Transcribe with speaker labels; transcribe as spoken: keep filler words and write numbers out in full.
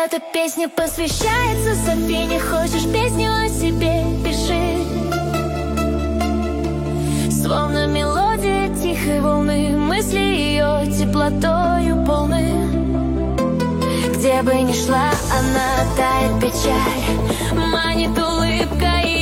Speaker 1: Эта песня посвящается Софи. Не хочешь песню о себе, пиши. Словно мелодия тихой волны, мысли ее теплотою полны. Где бы ни шла она, тает печаль, манит улыбкой.